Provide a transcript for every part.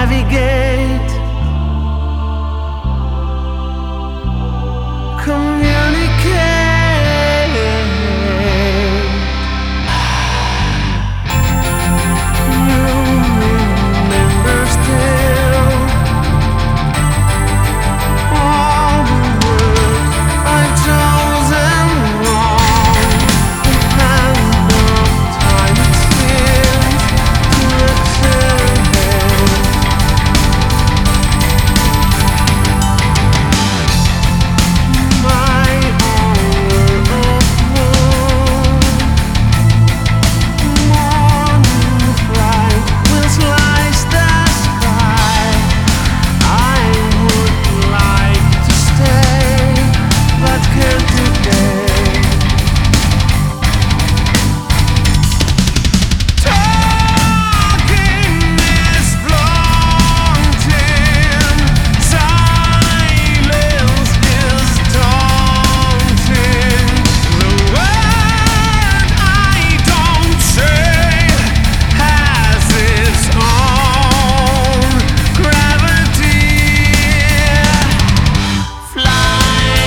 navigate, communicate. You remember still all the words I've chosen wrong. The hand of time it seems to accelerate. My hour of woe, morning flight will slice the sky. I would like to stay, but can't today. Talking is flaunting, silence is daunting. The word I don't say has its own gravity. Fly,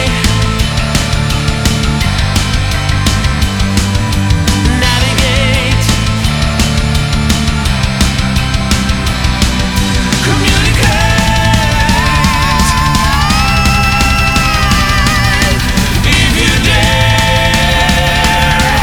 navigate, communicate. If you dare,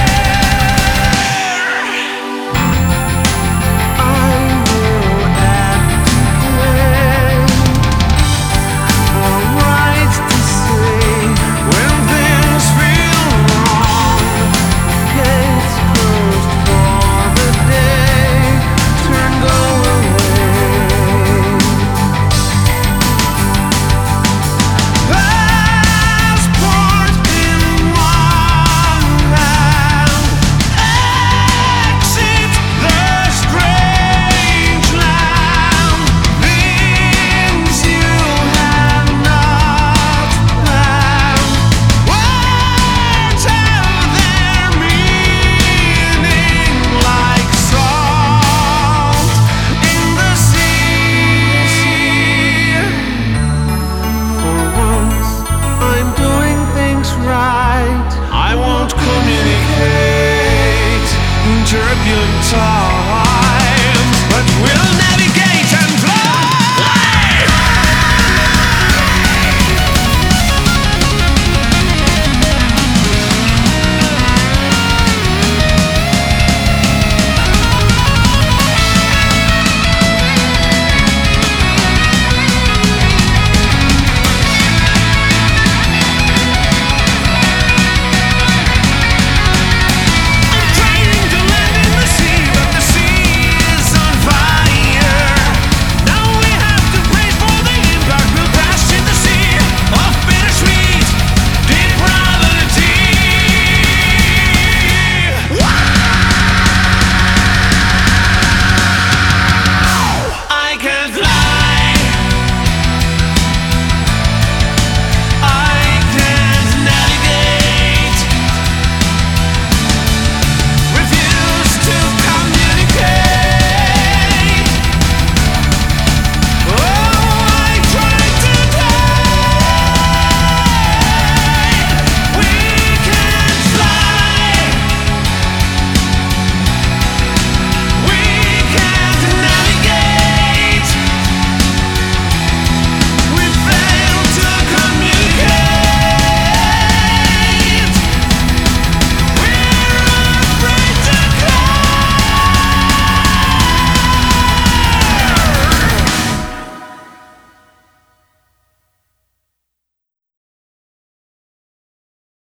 I will abdicate our rights to say when things feel wrong. Gates closed for the day, turn go away. Passport in one hand, exit the strange land. Things you have not planned. Words have their meaning like salt in the sea. For once, I'm doing things right. I won't communicate in turbulent talk.